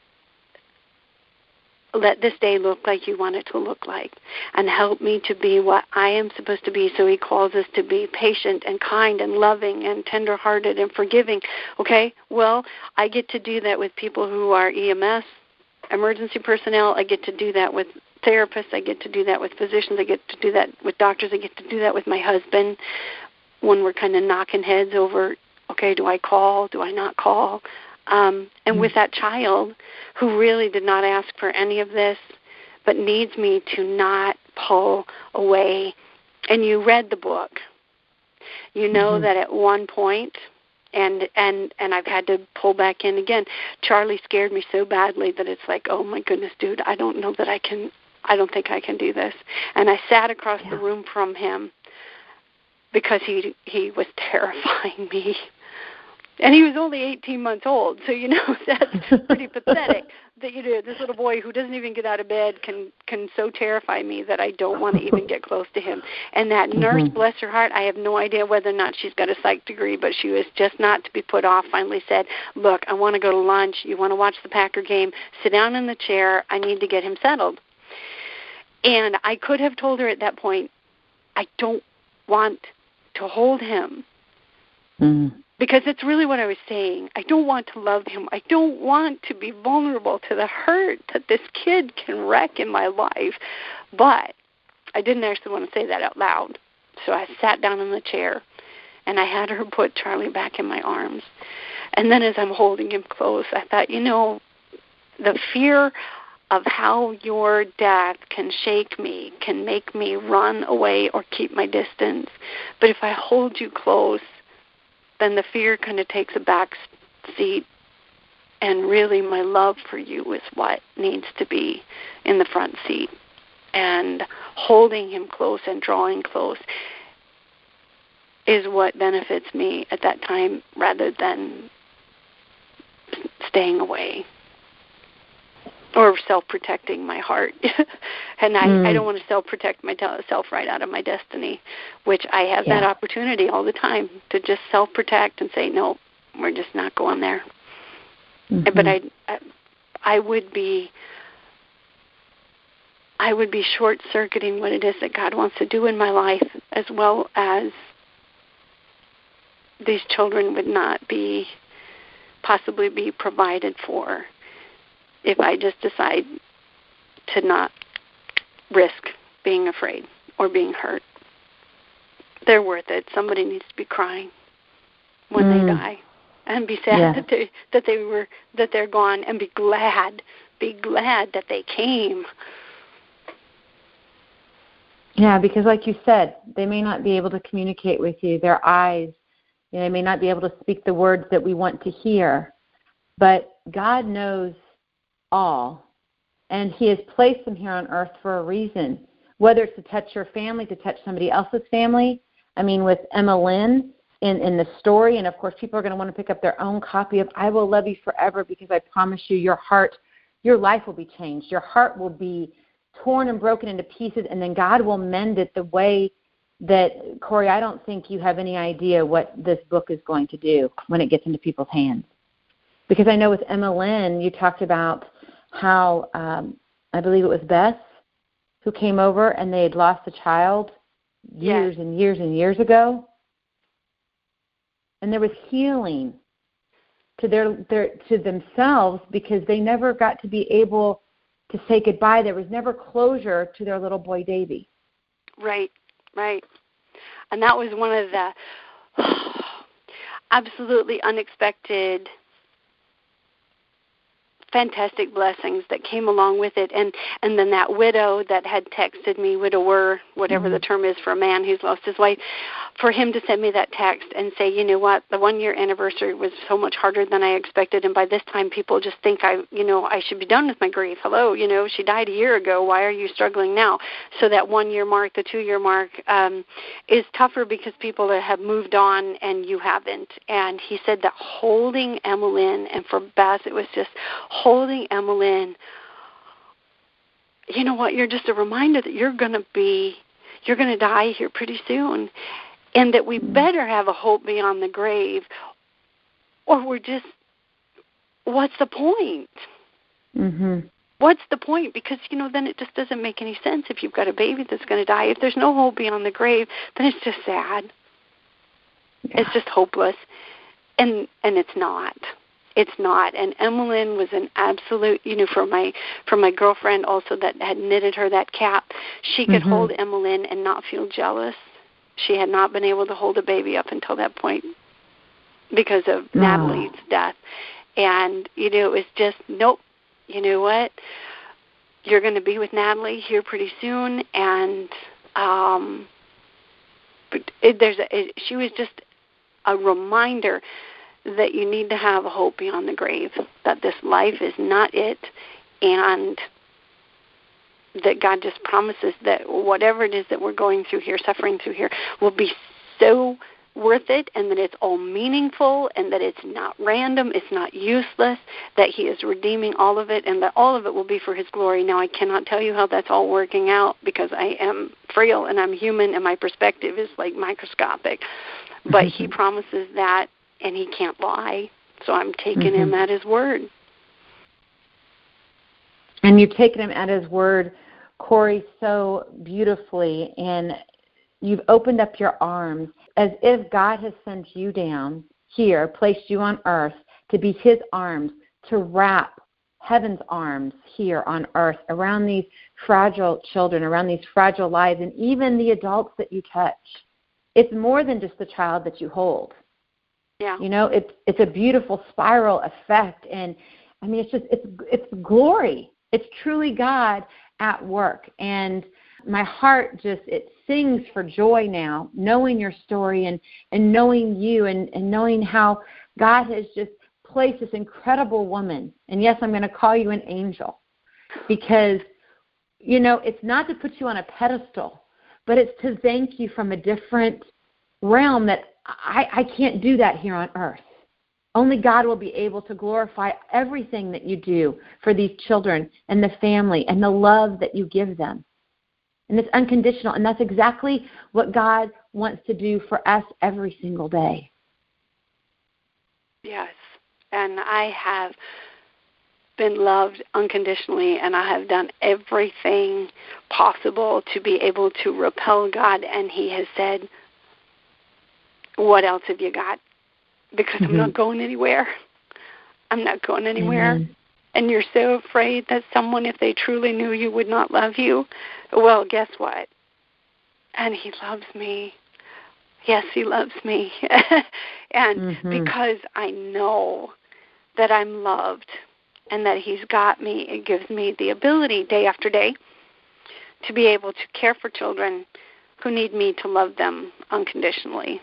let this day look like you want it to look like, and help me to be what I am supposed to be. So He calls us to be patient and kind and loving and tender-hearted and forgiving. Okay, well, I get to do that with people who are EMS, emergency personnel. I get to do that with therapists. I get to do that with physicians. I get to do that with doctors. I get to do that with my husband when we're kind of knocking heads over, okay, do I call? Do I not call? And with that child who really did not ask for any of this, but needs me to not pull away. And you read the book. You know that at one point, and I've had to pull back in again, Charlie scared me so badly that it's like, oh my goodness, dude, I don't think I can do this. And I sat across the room from him because he was terrifying me. And he was only 18 months old, so that's pretty pathetic. That this little boy who doesn't even get out of bed can so terrify me that I don't want to even get close to him. And that nurse, bless her heart, I have no idea whether or not she's got a psych degree, but she was just not to be put off. Finally said, "Look, I want to go to lunch. You want to watch the Packer game? Sit down in the chair. I need to get him settled." And I could have told her at that point, I don't want to hold him. Because it's really what I was saying. I don't want to love him. I don't want to be vulnerable to the hurt that this kid can wreck in my life. But I didn't actually want to say that out loud. So I sat down in the chair, and I had her put Charlie back in my arms. And then as I'm holding him close, I thought, the fear of how your death can shake me, can make me run away or keep my distance. But if I hold you close, then the fear kind of takes a back seat, and really my love for you is what needs to be in the front seat. And holding him close and drawing close is what benefits me at that time rather than staying away or self-protecting my heart. And I don't want to self-protect myself right out of my destiny, which I have that opportunity all the time to just self-protect and say, no, we're just not going there. But I would be short-circuiting what it is that God wants to do in my life, as well as these children would not possibly be provided for if I just decide to not risk being afraid or being hurt. They're worth it. Somebody needs to be crying when they die, and be sad that they're gone, and be glad that they came. Yeah, because like you said, they may not be able to communicate with you. Their eyes, they may not be able to speak the words that we want to hear, but God knows all, and He has placed them here on earth for a reason, whether it's to touch your family, to touch somebody else's family. I mean, with Emma Lynn in the story, and of course people are going to want to pick up their own copy of I Will Love You Forever, because I promise you your life will be changed. Your heart will be torn and broken into pieces, and then God will mend it the way that, Corey, I don't think you have any idea what this book is going to do when it gets into people's hands. Because I know with Emma Lynn, you talked about how, I believe it was Beth, who came over and they had lost a child years and years and years ago. And there was healing to to themselves, because they never got to be able to say goodbye. There was never closure to their little boy, Davy. Right. And that was one of the absolutely unexpected fantastic blessings that came along with it. And then that widow that had texted me, widower, whatever the term is for a man who's lost his wife, for him to send me that text and say, you know what, the 1-year anniversary was so much harder than I expected, and by this time people just think I should be done with my grief. Hello, she died a year ago. Why are you struggling now? So that 1-year mark, the 2-year mark, is tougher because people have moved on and you haven't. And he said that holding Emmeline, and for Beth it was just holding Emmeline, you know what, you're just a reminder that you're going to die here pretty soon, and that we better have a hope beyond the grave, or we're just, what's the point? What's the point? Because, then it just doesn't make any sense if you've got a baby that's going to die. If there's no hope beyond the grave, then it's just sad. Yeah. It's just hopeless. And it's not. It's not. And Emmeline was an absolute, for my girlfriend also that had knitted her that cap, she could hold Emmeline and not feel jealous. She had not been able to hold a baby up until that point because of Natalie's death. And, it was just, nope, you know what? You're going to be with Natalie here pretty soon. And she was just a reminder that you need to have a hope beyond the grave, that this life is not it, and that God just promises that whatever it is that we're going through here, suffering through here, will be so worth it, and that it's all meaningful, and that it's not random, it's not useless, that He is redeeming all of it, and that all of it will be for His glory. Now, I cannot tell you how that's all working out because I am frail and I'm human and my perspective is like microscopic, but He promises that, and He can't lie, so I'm taking Him at His word. And you've taken Him at His word, Corey, so beautifully, and you've opened up your arms as if God has sent you down here, placed you on earth to be His arms, to wrap heaven's arms here on earth around these fragile children, around these fragile lives, and even the adults that you touch. It's more than just the child that you hold. Yeah. It's a beautiful spiral effect, and I mean, it's glory. It's truly God at work, and my heart it sings for joy now, knowing your story and knowing you and knowing how God has just placed this incredible woman. And yes, I'm going to call you an angel because, it's not to put you on a pedestal, but it's to thank you from a different realm that I can't do that here on earth. Only God will be able to glorify everything that you do for these children and the family and the love that you give them. And it's unconditional, and that's exactly what God wants to do for us every single day. Yes, and I have been loved unconditionally, and I have done everything possible to be able to repel God, and He has said, what else have you got? Because I'm not going anywhere. I'm not going anywhere. Mm-hmm. And you're so afraid that someone, if they truly knew you, would not love you. Well, guess what? And He loves me. Yes, He loves me. And because I know that I'm loved and that He's got me, it gives me the ability day after day to be able to care for children who need me to love them unconditionally.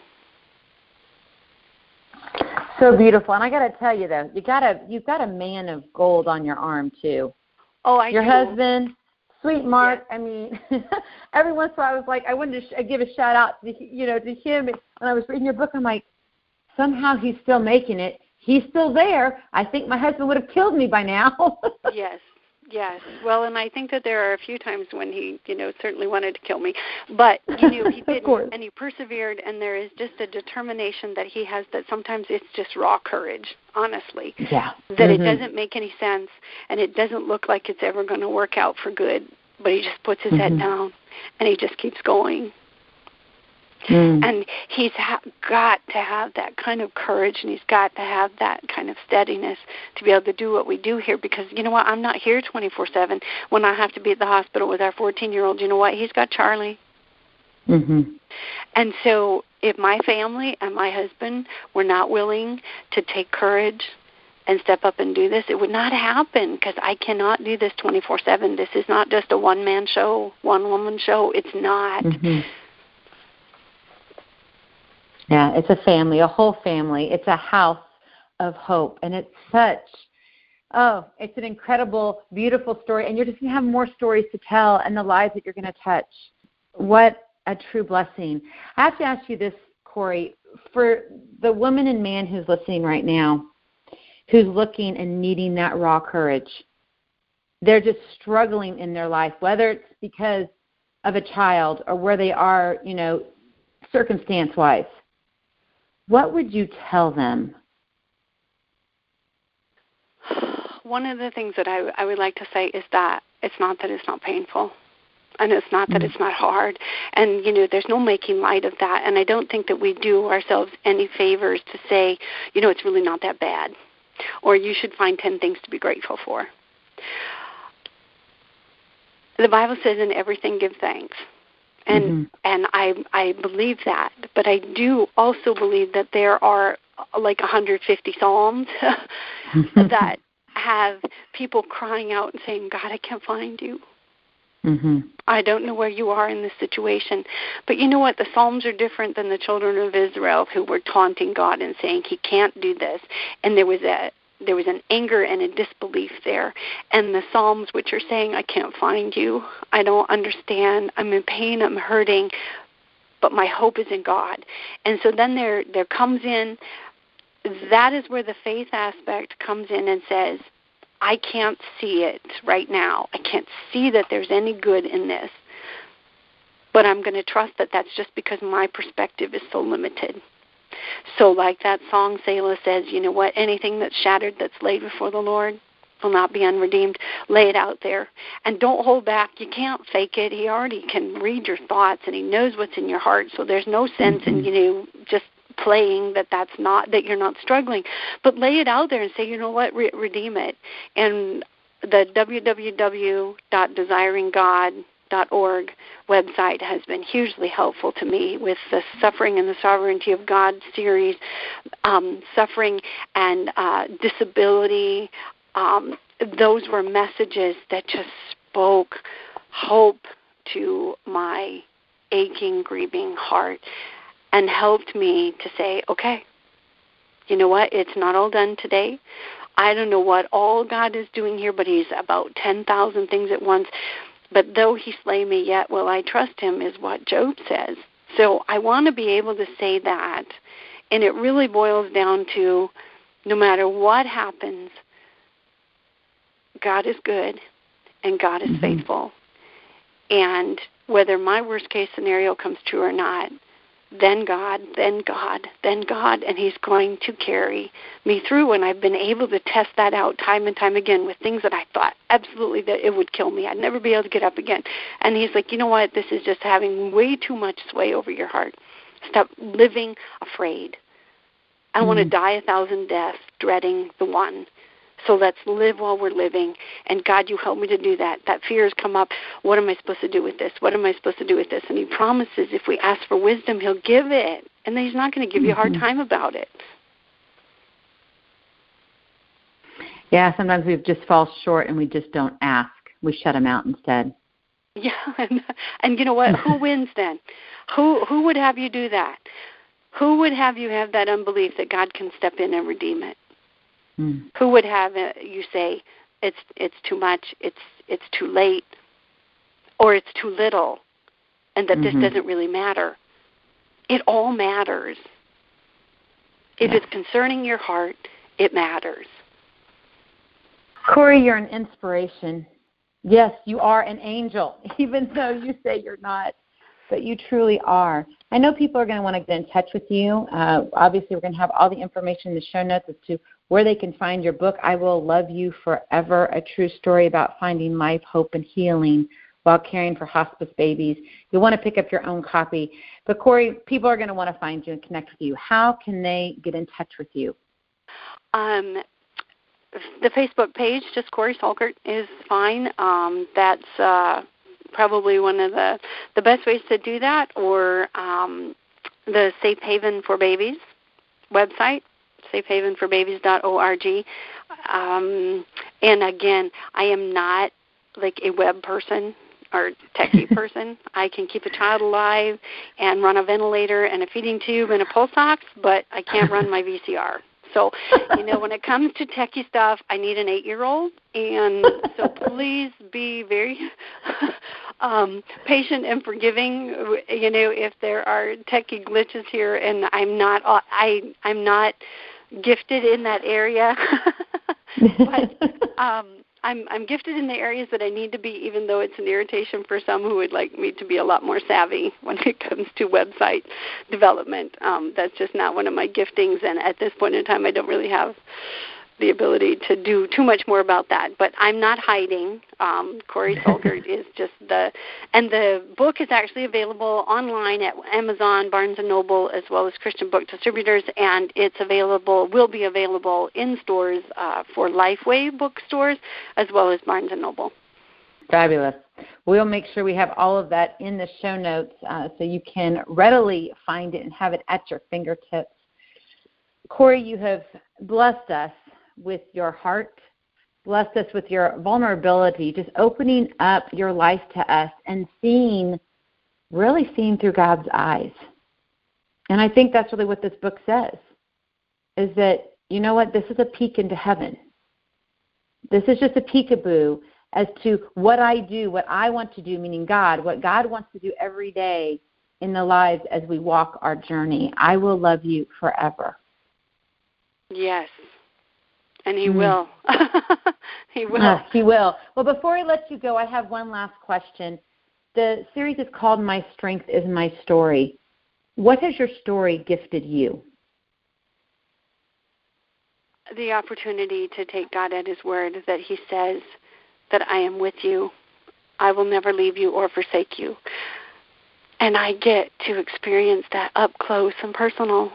So beautiful. And I got to tell you, though, you've got a man of gold on your arm, too. Oh, I Your do. husband, sweet Mark. Yeah. I mean, every once in a while I was like, I wanted to give a shout-out to him. When I was reading your book, I'm like, somehow he's still making it. He's still there. I think my husband would have killed me by now. Yes. Well, and I think that there are a few times when he, certainly wanted to kill me. But, he didn't, and he persevered, and there is just a determination that he has that sometimes it's just raw courage, honestly. Yeah. That it doesn't make any sense, and it doesn't look like it's ever going to work out for good, but he just puts his head down, and he just keeps going. And he's got to have that kind of courage, and he's got to have that kind of steadiness to be able to do what we do here, because you know what, I'm not here 24/7 when I have to be at the hospital with our 14-year-old. You know what, he's got Charlie. And so if my family and my husband were not willing to take courage and step up and do this, it would not happen, because I cannot do this 24/7. This is not just a one-man show, one-woman show. It's not. Mm-hmm. Yeah, it's a family, a whole family. It's a house of hope. And it's it's an incredible, beautiful story. And you're just going to have more stories to tell and the lives that you're going to touch. What a true blessing. I have to ask you this, Corey, for the woman and man who's listening right now, who's looking and needing that raw courage. They're just struggling in their life, whether it's because of a child or where they are, circumstance-wise. What would you tell them? One of the things that I would like to say is that it's not painful. And it's not that it's not hard. And, there's no making light of that. And I don't think that we do ourselves any favors to say, it's really not that bad. Or you should find 10 things to be grateful for. The Bible says in everything give thanks. And I believe that. But I do also believe that there are like 150 Psalms that have people crying out and saying, God, I can't find you. Mm-hmm. I don't know where you are in this situation. But you know what? The Psalms are different than the children of Israel who were taunting God and saying he can't do this. And there was an anger and a disbelief there. And the Psalms, which are saying, I can't find you. I don't understand. I'm in pain. I'm hurting. But my hope is in God. And so then there comes in, that is where the faith aspect comes in and says, I can't see it right now. I can't see that there's any good in this. But I'm going to trust that that's just because my perspective is so limited. So like that song, Selah says, you know what, anything that's shattered, that's laid before the Lord will not be unredeemed. Lay it out there. And don't hold back. You can't fake it. He already can read your thoughts, and he knows what's in your heart. So there's no sense in, just playing that you're not struggling. But lay it out there and say, you know what, redeem it. And the www.desiringgod.org website has been hugely helpful to me with the Suffering and the Sovereignty of God series, suffering and disability. Those were messages that just spoke hope to my aching, grieving heart and helped me to say, okay, you know what, it's not all done today. I don't know what all God is doing here, but he's about 10,000 things at once. But though he slay me, yet will I trust him, is what Job says. So I want to be able to say that. And it really boils down to no matter what happens, God is good and God is faithful. And whether my worst case scenario comes true or not, then God, and he's going to carry me through. And I've been able to test that out time and time again with things that I thought absolutely that it would kill me. I'd never be able to get up again. And he's like, you know what, this is just having way too much sway over your heart. Stop living afraid. I want to die 1,000 deaths dreading the one. So let's live while we're living. And God, you help me to do that. That fear has come up. What am I supposed to do with this? What am I supposed to do with this? And he promises if we ask for wisdom, he'll give it. And then he's not going to give you a hard time about it. Yeah, sometimes we just fall short and we just don't ask. We shut him out instead. Yeah, and you know what? Who wins then? Who would have you do that? Who would have you have that unbelief that God can step in and redeem it? Who would have you say it's too much, it's too late, or it's too little, and that this doesn't really matter? It all matters. If it's concerning your heart, it matters. Corey, you're an inspiration. Yes, you are an angel, even though you say you're not, but you truly are. I know people are going to want to get in touch with you. Obviously, we're going to have all the information in the show notes as to where they can find your book, I Will Love You Forever, a true story about finding life, hope, and healing while caring for hospice babies. You'll want to pick up your own copy. But, Corey, people are going to want to find you and connect with you. How can they get in touch with you? The Facebook page, just Corey Salkert, is fine. That's probably one of the best ways to do that, or the Safe Haven for Babies website, safehavenforbabies.org. And again, I am not like a web person or techie person. I can keep a child alive and run a ventilator and a feeding tube and a pulse ox, but I can't run my VCR. So, when it comes to techie stuff, I need an 8-year-old, and so please be very patient and forgiving. If there are techie glitches here, and I'm not gifted in that area, but I'm gifted in the areas that I need to be, even though it's an irritation for some who would like me to be a lot more savvy when it comes to website development. That's just not one of my giftings, and at this point in time, I don't really have the ability to do too much more about that. But I'm not hiding. Corey Solgert is just and the book is actually available online at Amazon, Barnes & Noble, as well as Christian book distributors, and will be available in stores for Lifeway bookstores, as well as Barnes & Noble. Fabulous. We'll make sure we have all of that in the show notes so you can readily find it and have it at your fingertips. Corey, you have blessed us with your heart, blessed us with your vulnerability, just opening up your life to us and really seeing through God's eyes. And I think that's really what this book says, is that, this is a peek into heaven. This is just a peekaboo as to what I do, what I want to do, meaning God, what God wants to do every day in the lives as we walk our journey. I will love you forever. Yes. And he will. He will. He will. Well, before I let you go, I have one last question. The series is called My Strength is My Story. What has your story gifted you? The opportunity to take God at his word, that he says that I am with you. I will never leave you or forsake you. And I get to experience that up close and personal.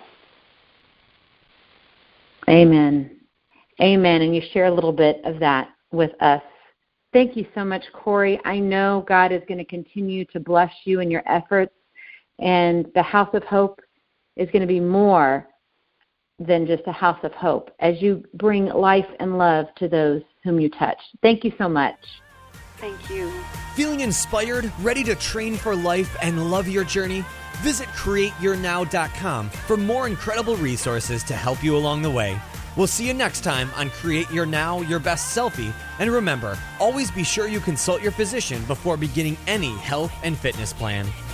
Amen. Amen. And you share a little bit of that with us. Thank you so much, Corey. I know God is going to continue to bless you in your efforts, and the House of Hope is going to be more than just a house of hope as you bring life and love to those whom you touch. Thank you so much. Thank you. Feeling inspired, ready to train for life and love your journey? Visit CreateYourNow.com for more incredible resources to help you along the way. We'll see you next time on Create Your Now, Your Best Selfie. And remember, always be sure you consult your physician before beginning any health and fitness plan.